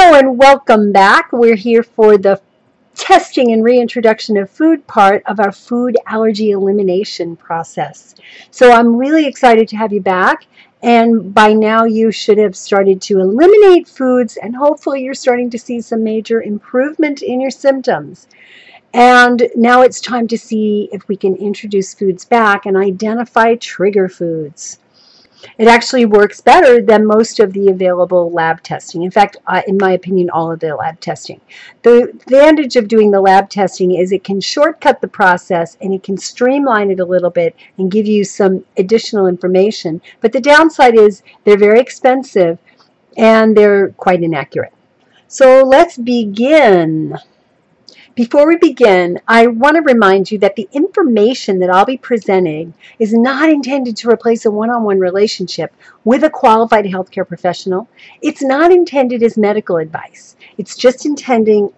Hello and welcome back. We're here for the testing and reintroduction of food part of our food allergy elimination process. So I'm really excited to have you back, and by now you should have started to eliminate foods, and hopefully you're starting to see some major improvement in your symptoms. And now it's time to see if we can introduce foods back and identify trigger foods. It actually works better than most of the available lab testing. In fact, in my opinion, all of the lab testing. The advantage of doing the lab testing is it can shortcut the process and it can streamline it a little bit and give you some additional information. But the downside is they're very expensive and they're quite inaccurate. So let's begin. Before we begin, I want to remind you that the information that I'll be presenting is not intended to replace a one-on-one relationship with a qualified healthcare professional. It's not intended as medical advice. It's just intended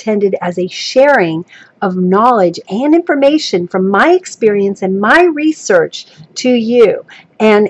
as a sharing of knowledge and information from my experience and my research to you. And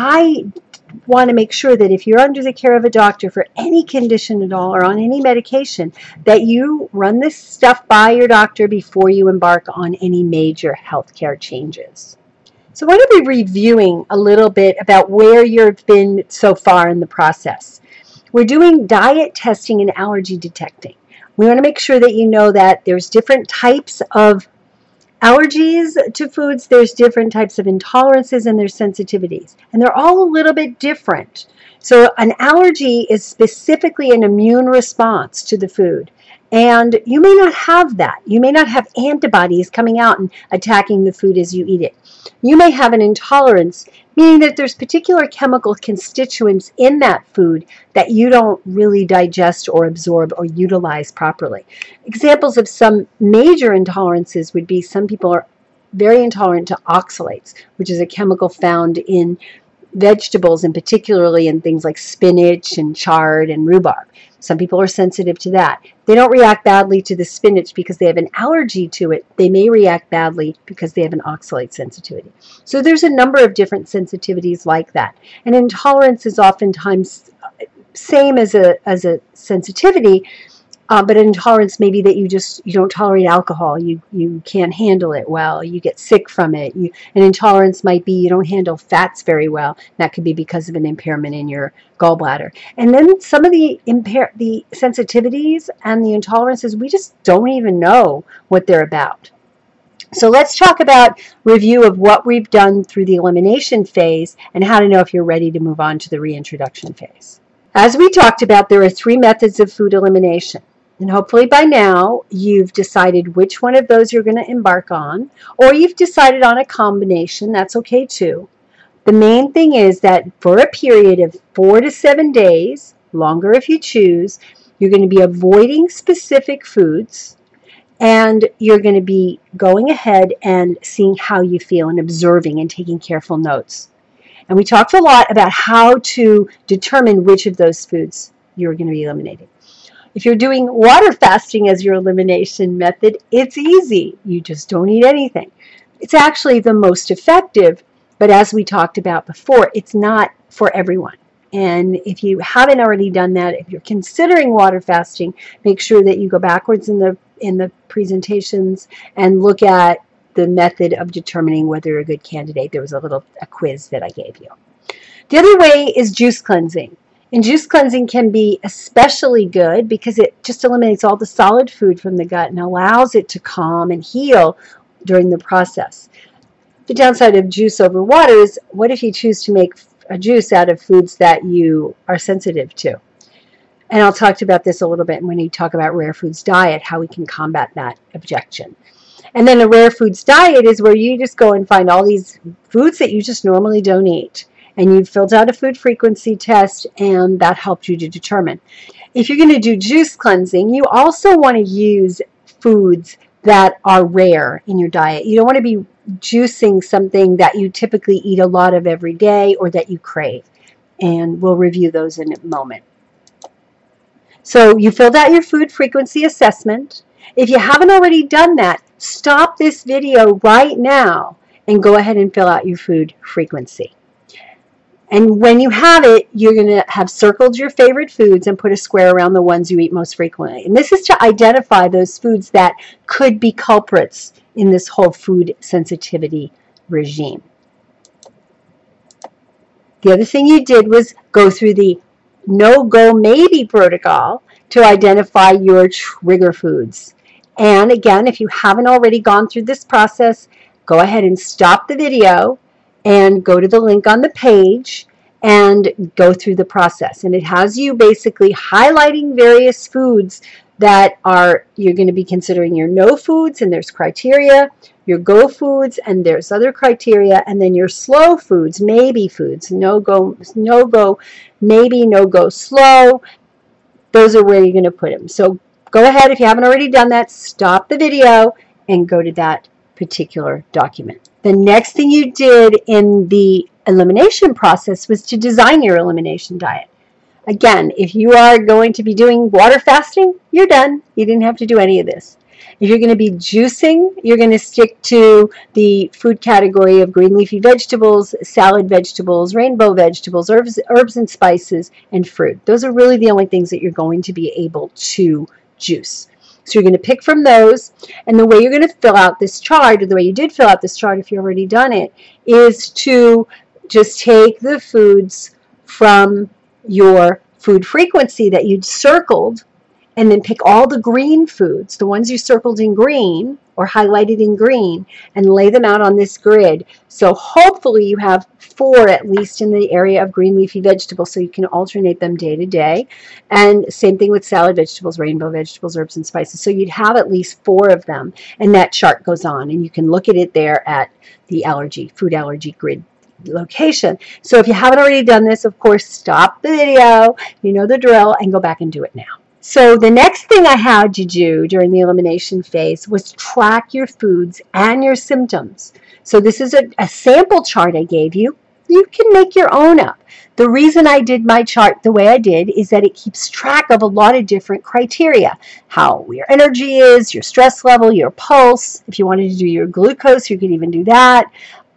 I want to make sure that if you're under the care of a doctor for any condition at all or on any medication, that you run this stuff by your doctor before you embark on any major healthcare changes. So I'm going to be reviewing a little bit about where you've been so far in the process. We're doing diet testing and allergy detecting. We want to make sure that you know that there's different types of allergies to foods, there's different types of intolerances, and there's sensitivities. And they're all a little bit different. So an allergy is specifically an immune response to the food. And you may not have that. You may not have antibodies coming out and attacking the food as you eat it. You may have an intolerance, meaning that there's particular chemical constituents in that food that you don't really digest or absorb or utilize properly. Examples of some major intolerances would be some people are very intolerant to oxalates, which is a chemical found in vegetables, and particularly in things like spinach and chard and rhubarb. Some people are sensitive to that. They don't react badly to the spinach because they have an allergy to it. They may react badly because they have an oxalate sensitivity. So there's a number of different sensitivities like that. And intolerance is oftentimes same as a sensitivity, but an intolerance may be that you don't tolerate alcohol. You can't handle it well. You get sick from it. An intolerance might be you don't handle fats very well. That could be because of an impairment in your gallbladder. And then some of the sensitivities and the intolerances, we just don't even know what they're about. So let's talk about review of what we've done through the elimination phase and how to know if you're ready to move on to the reintroduction phase. As we talked about, there are 3 methods of food elimination. And hopefully by now you've decided which one of those you're going to embark on, or you've decided on a combination. That's okay too. The main thing is that for a period of 4 to 7 days, longer if you choose, you're going to be avoiding specific foods, and you're going to be going ahead and seeing how you feel and observing and taking careful notes. And we talked a lot about how to determine which of those foods you're going to be eliminating. If you're doing water fasting as your elimination method, it's easy. You just don't eat anything. It's actually the most effective, but as we talked about before, it's not for everyone. And if you haven't already done that, if you're considering water fasting, make sure that you go backwards in the presentations and look at the method of determining whether you're a good candidate. There was a quiz that I gave you. The other way is juice cleansing. And juice cleansing can be especially good because it just eliminates all the solid food from the gut and allows it to calm and heal during the process. The downside of juice over water is, what if you choose to make a juice out of foods that you are sensitive to? And I'll talk about this a little bit when we talk about rare foods diet, how we can combat that objection. And then a rare foods diet is where you just go and find all these foods that you just normally don't eat. And you filled out a food frequency test, and that helped you to determine. If you're going to do juice cleansing, you also want to use foods that are rare in your diet. You don't want to be juicing something that you typically eat a lot of every day or that you crave. And we'll review those in a moment. So you filled out your food frequency assessment. If you haven't already done that, stop this video right now and go ahead and fill out your food frequency. And when you have it, you're going to have circled your favorite foods and put a square around the ones you eat most frequently. And this is to identify those foods that could be culprits in this whole food sensitivity regime. The other thing you did was go through the no-go maybe protocol to identify your trigger foods. And again, if you haven't already gone through this process, go ahead and stop the video and go to the link on the page and go through the process. And it has you basically highlighting various foods that you're going to be considering your no foods, and there's criteria, your go foods, and there's other criteria, and then your slow foods, maybe foods, no go, maybe, no go, slow. Those are where you're going to put them. So go ahead, if you haven't already done that, stop the video and go to that particular document. The next thing you did in the elimination process was to design your elimination diet. Again, if you are going to be doing water fasting, you're done. You didn't have to do any of this. If you're going to be juicing, you're going to stick to the food category of green leafy vegetables, salad vegetables, rainbow vegetables, herbs and spices, and fruit. Those are really the only things that you're going to be able to juice. So you're going to pick from those, and the way you're going to fill out this chart, or the way you did fill out this chart if you've already done it, is to just take the foods from your food frequency that you'd circled, and then pick all the green foods, the ones you circled in green or highlighted in green, and lay them out on this grid. So hopefully you have 4 at least in the area of green leafy vegetables, so you can alternate them day to day. And same thing with salad vegetables, rainbow vegetables, herbs and spices. So you'd have at least 4 of them, and that chart goes on, and you can look at it there at the food allergy grid location. So if you haven't already done this, of course, stop the video, you know the drill, and go back and do it now. So the next thing I had you do during the elimination phase was track your foods and your symptoms. So this is a sample chart I gave you. You can make your own up. The reason I did my chart the way I did is that it keeps track of a lot of different criteria. How your energy is, your stress level, your pulse. If you wanted to do your glucose, you could even do that.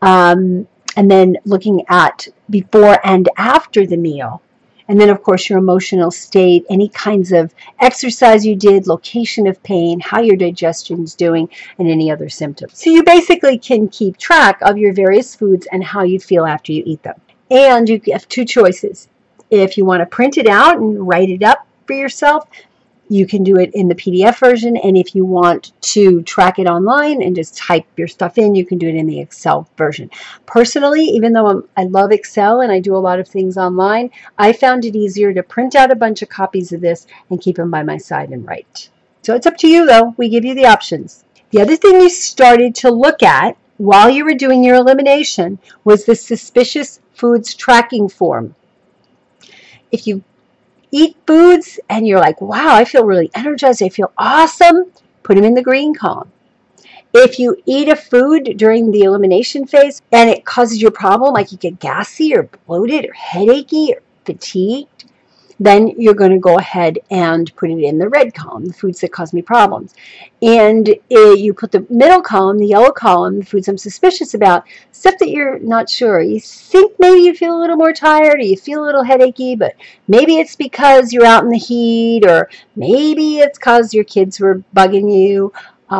And then looking at before and after the meal. And then, of course, your emotional state, any kinds of exercise you did, location of pain, how your digestion's doing, and any other symptoms. So you basically can keep track of your various foods and how you feel after you eat them. And you have 2 choices. If you want to print it out and write it up for yourself, you can do it in the PDF version, and if you want to track it online and just type your stuff in, you can do it in the Excel version. Personally, even though I love Excel and I do a lot of things online, I found it easier to print out a bunch of copies of this and keep them by my side and write. So it's up to you, though. We give you the options. The other thing you started to look at while you were doing your elimination was the suspicious foods tracking form. If you eat foods and you're like, wow, I feel really energized, I feel awesome, put them in the green column. If you eat a food during the elimination phase and it causes you a problem, like you get gassy or bloated or headachy or fatigued, then you're going to go ahead and put it in the red column, the foods that cause me problems. And you put the middle column, the yellow column, the foods I'm suspicious about, stuff that you're not sure. You think maybe you feel a little more tired or you feel a little headachy, but maybe it's because you're out in the heat, or maybe it's because your kids were bugging you,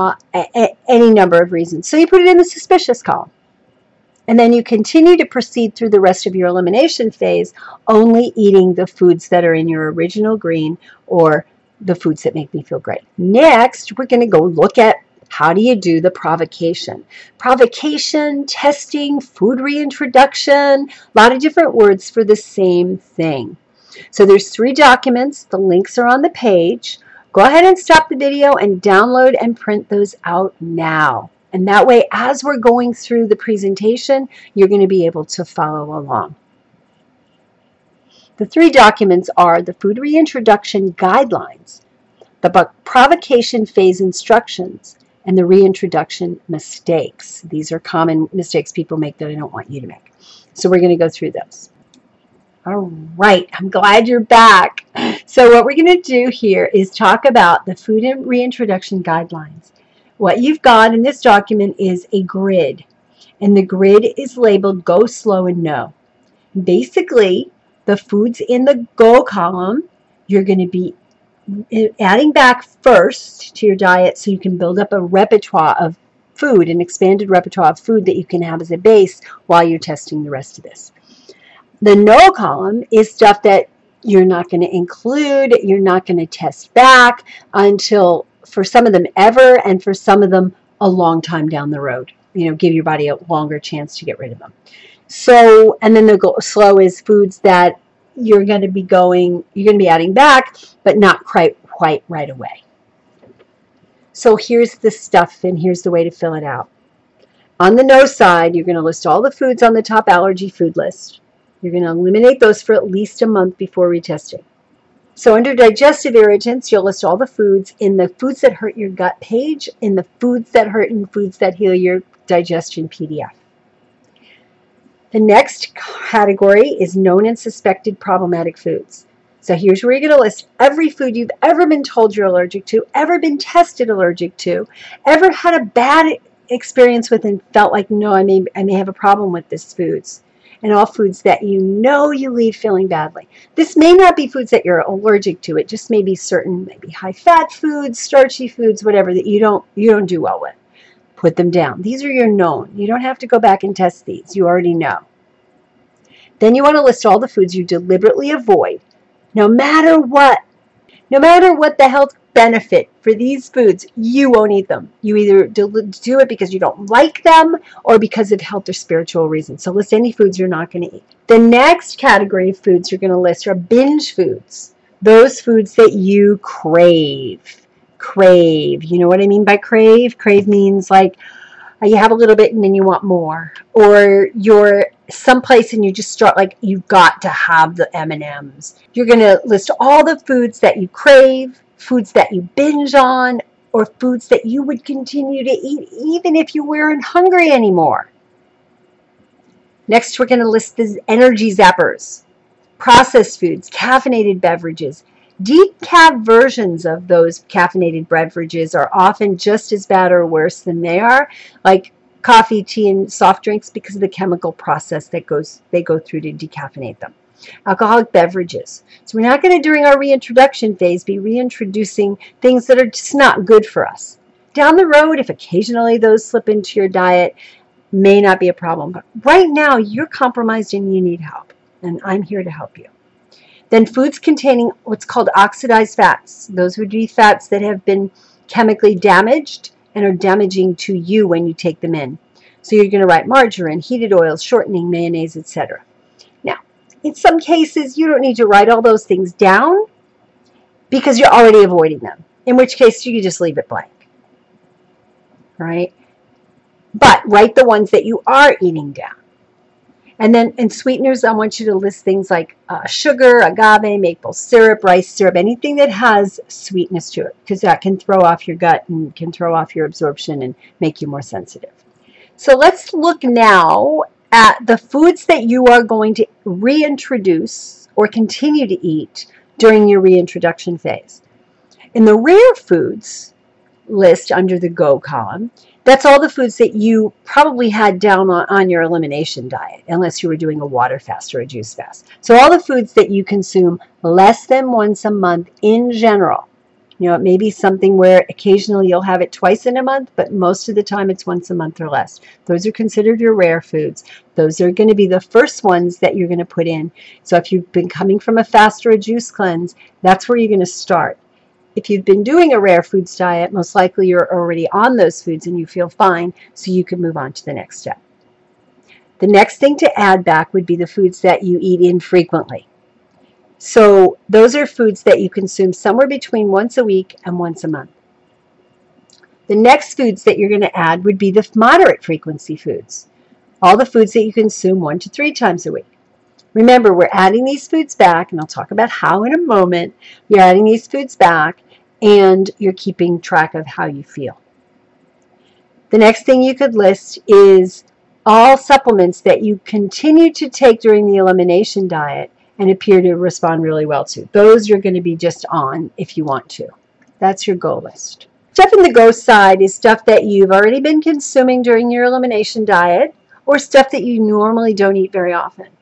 any number of reasons. So you put it in the suspicious column. And then you continue to proceed through the rest of your elimination phase, only eating the foods that are in your original green or the foods that make me feel great. Next, we're going to go look at how do you do the provocation. Provocation, testing, food reintroduction, a lot of different words for the same thing. So there's 3 documents. The links are on the page. Go ahead and stop the video and download and print those out now. And that way, as we're going through the presentation, you're going to be able to follow along. The 3 documents are the Food Reintroduction Guidelines, the Provocation Phase Instructions, and the Reintroduction Mistakes. These are common mistakes people make that I don't want you to make. So we're going to go through those. All right, I'm glad you're back. So what we're going to do here is talk about the Food Reintroduction Guidelines. What you've got in this document is a grid, and the grid is labeled Go Slow and No. Basically, the foods in the go column, you're going to be adding back first to your diet so you can build up a repertoire of food, an expanded repertoire of food that you can have as a base while you're testing the rest of this. The no column is stuff that you're not going to include, you're not going to test back until, for some of them ever, and for some of them a long time down the road. Give your body a longer chance to get rid of them. So, and then the slow is foods that you're going to be adding back, but not quite right away. So here's the stuff, and here's the way to fill it out. On the no side, you're going to list all the foods on the top allergy food list. You're going to eliminate those for at least a month before retesting. So under digestive irritants, you'll list all the foods in the foods that hurt your gut page, in the foods that hurt and foods that heal your digestion PDF. The next category is known and suspected problematic foods. So here's where you're going to list every food you've ever been told you're allergic to, ever been tested allergic to, ever had a bad experience with and felt like, no, I may have a problem with this foods. And all foods that you leave feeling badly. This may not be foods that you're allergic to. It just may be certain, maybe high-fat foods, starchy foods, whatever, that you don't do well with. Put them down. These are your known. You don't have to go back and test these. You already know. Then you want to list all the foods you deliberately avoid, no matter what. No matter what the health benefit for these foods, you won't eat them. You either do it because you don't like them or because of health or spiritual reasons. So list any foods you're not going to eat. The next category of foods you're going to list are binge foods. Those foods that you crave. Crave. You know what I mean by crave? Crave means like you have a little bit and then you want more. Or you're someplace and you just start like, you've got to have the M&Ms. You're going to list all the foods that you crave, foods that you binge on, or foods that you would continue to eat even if you weren't hungry anymore. Next, we're going to list the energy zappers, processed foods, caffeinated beverages. Decaf versions of those caffeinated beverages are often just as bad or worse than they are, like coffee, tea, and soft drinks, because of the chemical process that they go through to decaffeinate them. Alcoholic beverages. So we're not going to, during our reintroduction phase, be reintroducing things that are just not good for us. Down the road, if occasionally those slip into your diet, may not be a problem. But right now, you're compromised and you need help. And I'm here to help you. Then foods containing what's called oxidized fats. Those would be fats that have been chemically damaged and are damaging to you when you take them in. So you're going to write margarine, heated oils, shortening, mayonnaise, etc. Now, in some cases, you don't need to write all those things down because you're already avoiding them, in which case you can just leave it blank. All right? But write the ones that you are eating down. And then in sweeteners, I want you to list things like sugar, agave, maple syrup, rice syrup, anything that has sweetness to it, because that can throw off your gut and can throw off your absorption and make you more sensitive. So let's look now at the foods that you are going to reintroduce or continue to eat during your reintroduction phase. In the rare foods list under the go column, that's all the foods that you probably had down on your elimination diet, unless you were doing a water fast or a juice fast. So all the foods that you consume less than once a month in general. It may be something where occasionally you'll have it twice in a month, but most of the time it's once a month or less. Those are considered your rare foods. Those are going to be the first ones that you're going to put in. So if you've been coming from a fast or a juice cleanse, that's where you're going to start. If you've been doing a rare foods diet, most likely you're already on those foods and you feel fine, so you can move on to the next step. The next thing to add back would be the foods that you eat infrequently. So those are foods that you consume somewhere between once a week and once a month. The next foods that you're going to add would be the moderate frequency foods. All the foods that you consume 1 to 3 times a week. Remember, we're adding these foods back, and I'll talk about how in a moment. You're adding these foods back, and you're keeping track of how you feel. The next thing you could list is all supplements that you continue to take during the elimination diet and appear to respond really well to. Those you're going to be just on if you want to. That's your go list. Stuff in the go side is stuff that you've already been consuming during your elimination diet, or stuff that you normally don't eat very often.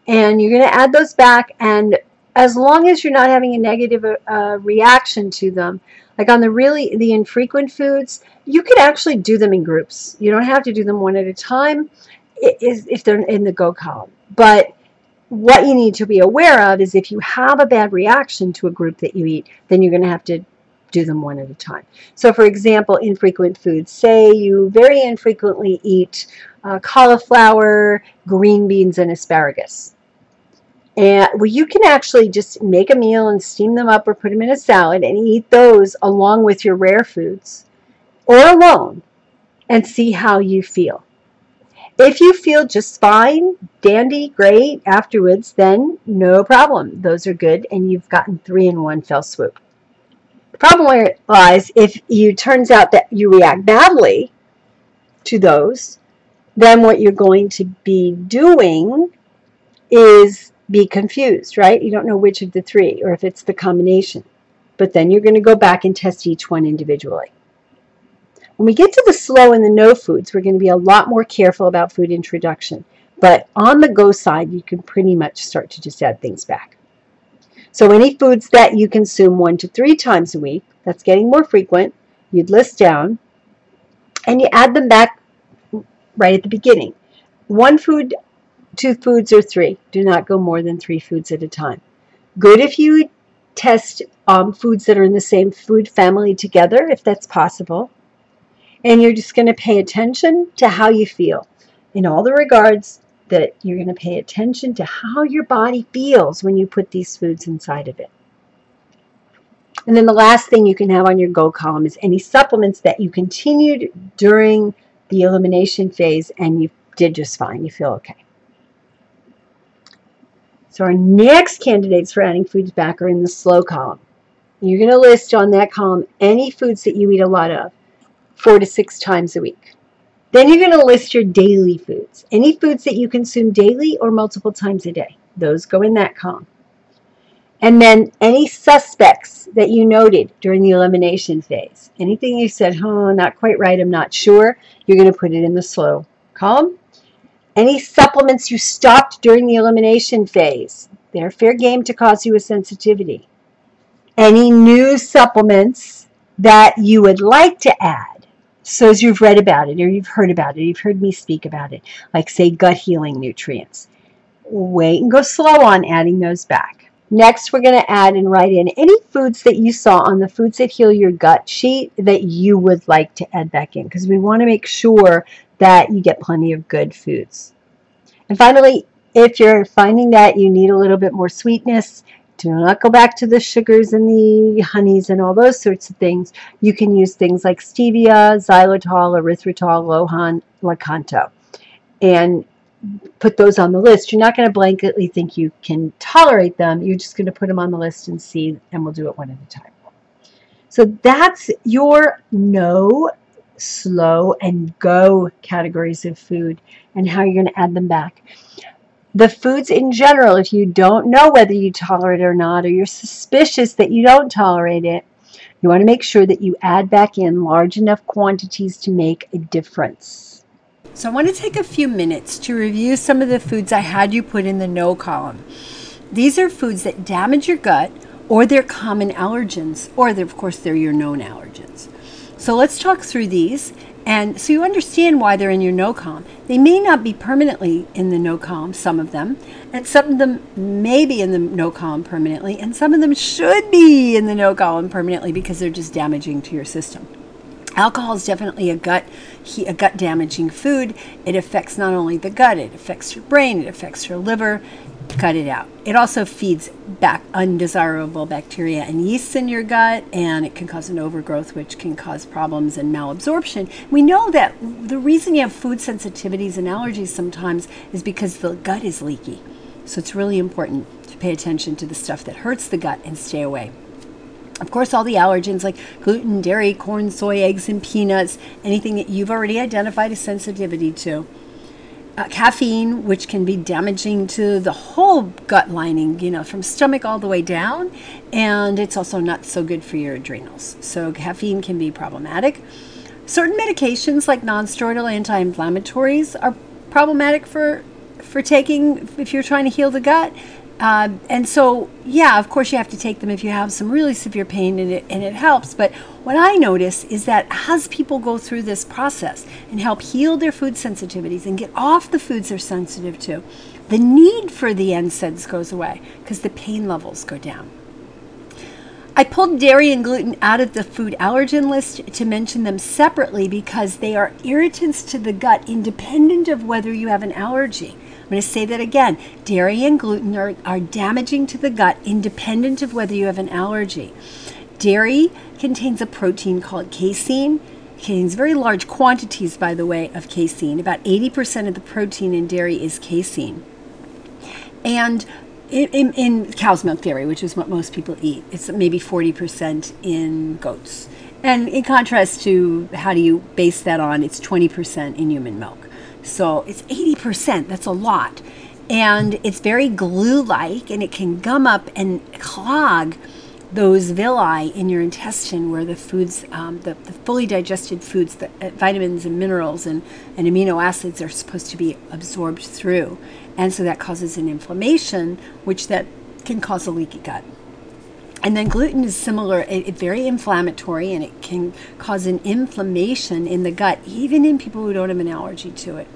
And you're going to add those back, and as long as you're not having a negative reaction to them, like on the infrequent foods, you could actually do them in groups. You don't have to do them one at a time if they're in the go column. But what you need to be aware of is if you have a bad reaction to a group that you eat, then you're going to have to do them one at a time. So for example, infrequent foods, say you very infrequently eat cauliflower, green beans, and asparagus. And well, you can actually just make a meal and steam them up or put them in a salad and eat those along with your rare foods or alone and see how you feel. If you feel just fine, dandy, great afterwards, then no problem. Those are good, and you've gotten 3 in one fell swoop. The problem lies if it turns out that you react badly to those, then what you're going to be doing is be confused, right? You don't know which of the 3 or if it's the combination. But then you're going to go back and test each one individually. When we get to the slow and the no foods, we're going to be a lot more careful about food introduction. But on the go side, you can pretty much start to just add things back. So any foods that you consume 1 to 3 times a week, that's getting more frequent, you'd list down, and you add them back right at the beginning. 1 food, 2 foods, or 3. Do not go more than 3 foods at a time. Good if you test foods that are in the same food family together, if that's possible. And you're just going to pay attention to how you feel. In all the regards that you're going to pay attention to how your body feels when you put these foods inside of it. And then the last thing you can have on your go column is any supplements that you continued during the elimination phase and you did just fine. You feel okay. So our next candidates for adding foods back are in the slow column. You're going to list on that column any foods that you eat a lot of, 4 to 6 times a week. Then you're going to list your daily foods. Any foods that you consume daily or multiple times a day. Those go in that column. And then any suspects that you noted during the elimination phase. Anything you said, oh, not quite right, I'm not sure, you're going to put it in the slow column. Any supplements you stopped during the elimination phase. They're fair game to cause you a sensitivity. Any new supplements that you would like to add. So as you've read about it or you've heard about it, you've heard me speak about it, like say gut healing nutrients. Wait and go slow on adding those back. Next, we're going to add and write in any foods that you saw on the Foods That Heal Your Gut sheet that you would like to add back in, because we want to make sure that you get plenty of good foods. And finally, if you're finding that you need a little bit more sweetness, do not go back to the sugars and the honeys and all those sorts of things. You can use things like stevia, xylitol, erythritol, Lakanto, and put those on the list. You're not going to blanketly think you can tolerate them. You're just going to put them on the list and see, and we'll do it one at a time. So that's your no, slow, and go categories of food and how you're going to add them back. The foods in general, if you don't know whether you tolerate it or not, or you're suspicious that you don't tolerate it, you want to make sure that you add back in large enough quantities to make a difference. So I want to take a few minutes to review some of the foods I had you put in the no column. These are foods that damage your gut, or they're common allergens, or of course they're your known allergens. So let's talk through these, and so you understand why they're in your no column. They may not be permanently in the no column, some of them, and some of them may be in the no column permanently, and some of them should be in the no column permanently because they're just damaging to your system. Alcohol is definitely a gut damaging food. It affects not only the gut, it affects your brain, it affects your liver. Cut it out. It also feeds back undesirable bacteria and yeasts in your gut, and it can cause an overgrowth, which can cause problems and malabsorption. We know that the reason you have food sensitivities and allergies sometimes is because the gut is leaky. So it's really important to pay attention to the stuff that hurts the gut and stay away. Of course, all the allergens like gluten, dairy, corn, soy, eggs, and peanuts, anything that you've already identified a sensitivity to. Caffeine, which can be damaging to the whole gut lining, from stomach all the way down, and it's also not so good for your adrenals. So caffeine can be problematic. Certain medications like non-steroidal anti-inflammatories are problematic for for taking if you're trying to heal the gut. And so, yeah, of course you have to take them if you have some really severe pain, and it helps. But what I notice is that as people go through this process and help heal their food sensitivities and get off the foods they're sensitive to, the need for the NSAIDs goes away because the pain levels go down. I pulled dairy and gluten out of the food allergen list to mention them separately because they are irritants to the gut independent of whether you have an allergy. I'm going to say that again. Dairy and gluten are damaging to the gut independent of whether you have an allergy. Dairy contains a protein called casein. It contains very large quantities, by the way, of casein. About 80% of the protein in dairy is casein. And in cow's milk dairy, which is what most people eat, it's maybe 40% in goats. And in contrast to how do you base that on, it's 20% in human milk. So it's 80%, that's a lot. And it's very glue-like, and it can gum up and clog those villi in your intestine where the foods, the fully digested foods, the vitamins and minerals and amino acids are supposed to be absorbed through. And so that causes an inflammation, which that can cause a leaky gut. And then gluten is similar, it's very inflammatory, and it can cause an inflammation in the gut, even in people who don't have an allergy to it.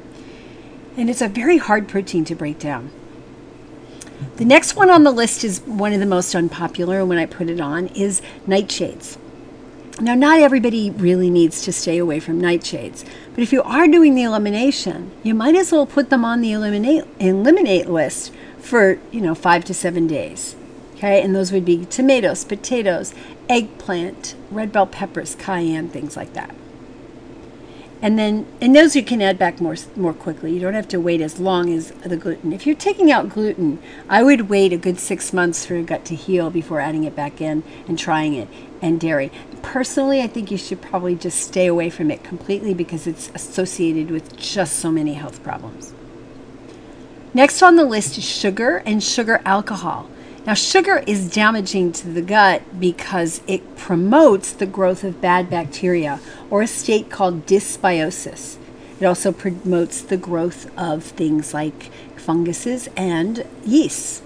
And it's a very hard protein to break down. The next one on the list is one of the most unpopular when I put it on, is nightshades. Now, not everybody really needs to stay away from nightshades, but if you are doing the elimination, you might as well put them on the eliminate list for 5 to 7 days. Okay, and those would be tomatoes, potatoes, eggplant, red bell peppers, cayenne, things like that. And those you can add back more quickly. You don't have to wait as long as the gluten. If you're taking out gluten, I would wait a good 6 months for your gut to heal before adding it back in and trying it. And dairy. Personally, I think you should probably just stay away from it completely because it's associated with just so many health problems. Next on the list is sugar and sugar alcohol. Now, sugar is damaging to the gut because it promotes the growth of bad bacteria, or a state called dysbiosis. It also promotes the growth of things like funguses and yeasts.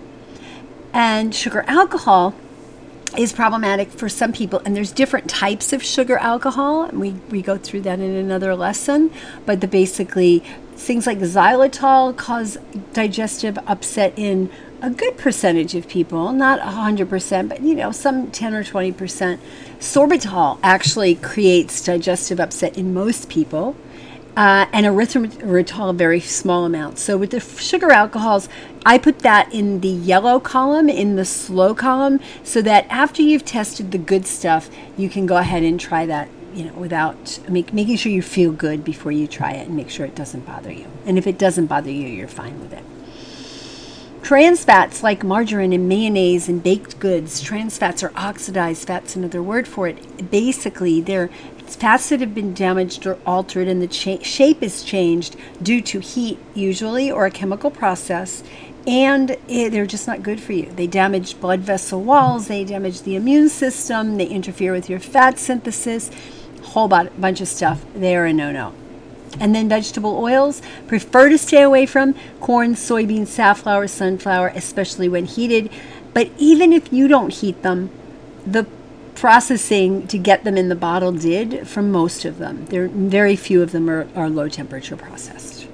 And sugar alcohol is problematic for some people, and there's different types of sugar alcohol. We go through that in another lesson, but basically things like xylitol cause digestive upset in a good percentage of people, not 100%, but some 10 or 20%. Sorbitol actually creates digestive upset in most people, and erythritol a very small amount. So with the sugar alcohols, I put that in the yellow column, in the slow column, so that after you've tested the good stuff, you can go ahead and try that, without making sure you feel good before you try it, and make sure it doesn't bother you. And if it doesn't bother you, you're fine with it. Trans fats like margarine and mayonnaise and baked goods, trans fats or oxidized fats, another word for it. Basically, they're fats that have been damaged or altered, and the shape is changed due to heat usually, or a chemical process, and they're just not good for you. They damage blood vessel walls, they damage the immune system, they interfere with your fat synthesis, a whole bunch of stuff. They're a no-no. And then vegetable oils, prefer to stay away from corn, soybeans, safflower, sunflower, especially when heated. But even if you don't heat them, the processing to get them in the bottle did for most of them. Very few of them are low temperature processed.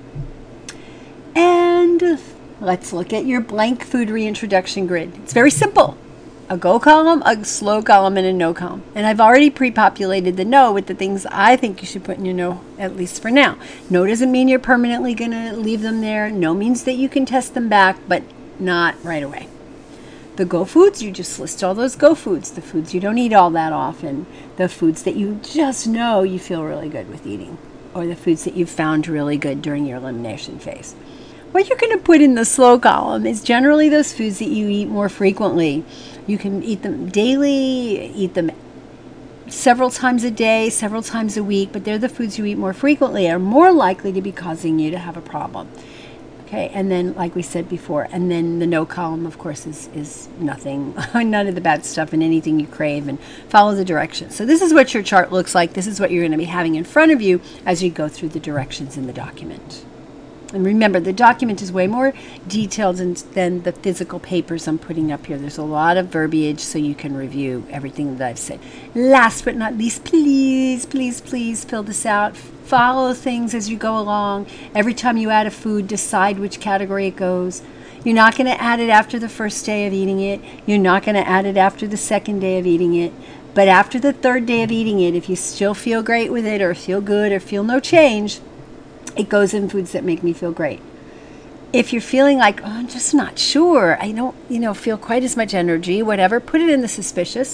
And let's look at your blank food reintroduction grid. It's very simple. A go column, a slow column, and a no column. And I've already pre-populated the no with the things I think you should put in your no, at least for now. No doesn't mean you're permanently going to leave them there. No means that you can test them back, but not right away. The go foods, you just list all those go foods, the foods you don't eat all that often, the foods that you just know you feel really good with eating, or the foods that you've found really good during your elimination phase. What you're going to put in the slow column is generally those foods that you eat more frequently. You can eat them daily, eat them several times a day, several times a week, but they're the foods you eat more frequently are more likely to be causing you to have a problem. Okay, and then, like we said before, and then the no column, of course, is nothing, none of the bad stuff and anything you crave, and follow the directions. So this is what your chart looks like. This is what you're going to be having in front of you as you go through the directions in the document. And remember, the document is way more detailed than the physical papers I'm putting up here. There's a lot of verbiage so you can review everything that I've said. Last but not least, please, please, please fill this out. Follow things as you go along. Every time you add a food, decide which category it goes. You're not going to add it after the first day of eating it. You're not going to add it after the second day of eating it. But after the third day of eating it, if you still feel great with it or feel good or feel no change, it goes in foods that make me feel great. If you're feeling like, oh, I'm just not sure, I don't, feel quite as much energy, whatever, put it in the suspicious.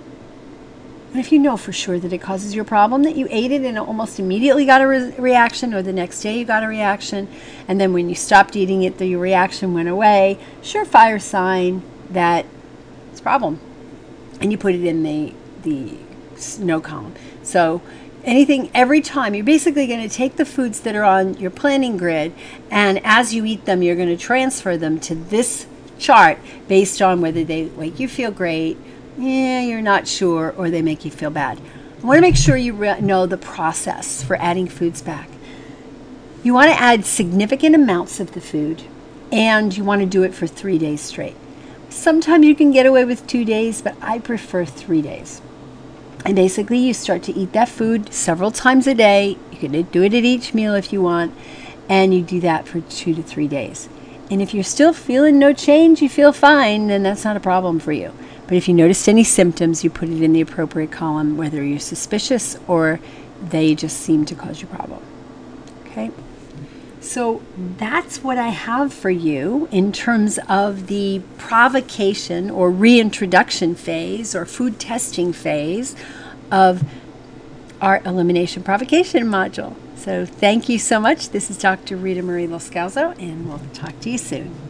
And if you know for sure that it causes your problem, that you ate it and almost immediately got a reaction, or the next day you got a reaction, and then when you stopped eating it, your reaction went away, surefire sign that it's a problem. And you put it in the no column. So every time, you're basically going to take the foods that are on your planning grid, and as you eat them, you're going to transfer them to this chart based on whether they make you feel great, you're not sure, or they make you feel bad. I want to make sure you know the process for adding foods back. You want to add significant amounts of the food, and you want to do it for 3 days straight. Sometimes you can get away with 2 days, but I prefer 3 days. And basically, you start to eat that food several times a day. You can do it at each meal if you want, and you do that for 2 to 3 days. And if you're still feeling no change, you feel fine, then that's not a problem for you. But if you noticed any symptoms, you put it in the appropriate column, whether you're suspicious or they just seem to cause you a problem. Okay? So that's what I have for you in terms of the provocation or reintroduction phase or food testing phase of our elimination provocation module. So thank you so much. This is Dr. Rita Marie Loscalzo, and we'll talk to you soon.